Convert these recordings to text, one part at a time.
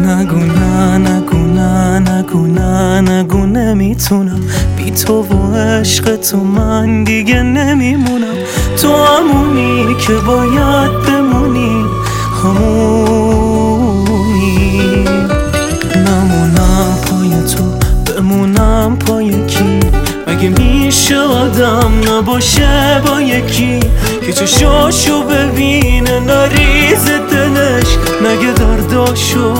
نگو نه نگو نه نگو نه نگو نمیتونم بی تو و عشق تو من دیگه نمیمونم. تو همونی که باید بمونی، همونی. نمونم پای تو بمونم پای کی؟ مگه میشه آدم نباشه با یکی که چشاشو ببینه نریز دلش، نگه درداشو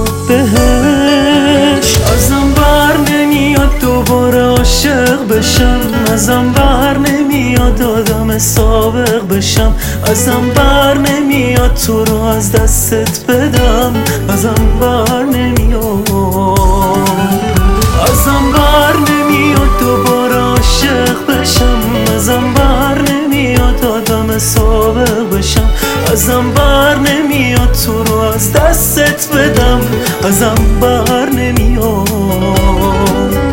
بهش. ازم بر نمیاد دوباره عاشق بشم، ازم بر نمیاد آدم سابق بشم، ازم بر نمیاد تو رو از دستت بدم، ازم بر نمیاد، ازم بر نمیاد دوباره عاشق بشم، ازم بر نمیاد آدم سابق بشم، ازم بر نمیاد تو رو از دستت بدم، ازم بر نمیاد.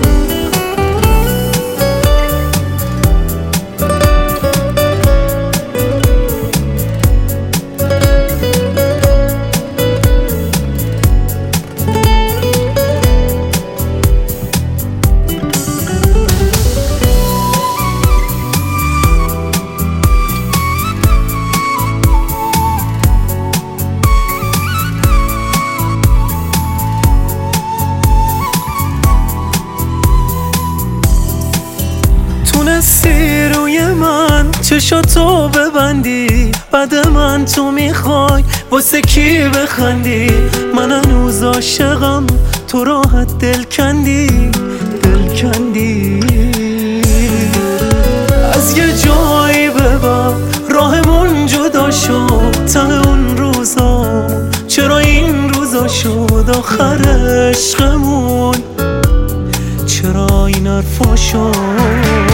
تونستی روی من چشاتو ببندی، بعد من تو میخوای واسه کی بخندی؟ من هنوز عاشقم، تو راحت دل کندی، دل کندی. از یه جایی به بعد راهمون جدا شد، ته اون روزا چرا این روزا شد آخر عشقمون؟ چرا این حرفا شد؟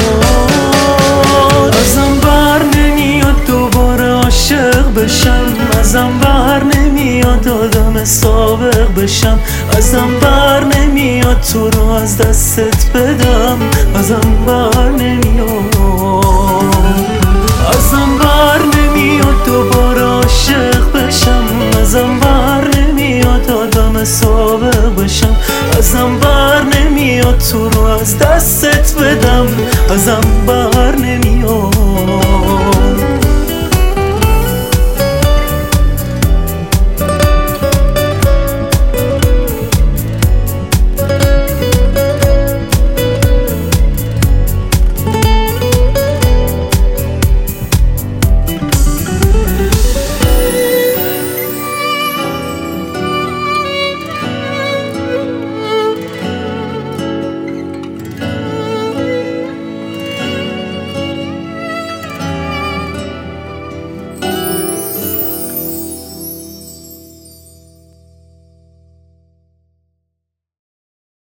ازم بر نمیاد دوباره عاشق بشم، ازم بر نمیاد آدم سابق بشم، ازم بر نمیاد تو رو از دستت بدم، ازم بر نمیاد، ازم بر نمیاد دوباره عاشق بشم، ازم بر نمیاد آدم سابق بشم، ازم بر نمیاد تو رو از دستت بدم، ازم بر نمیاد.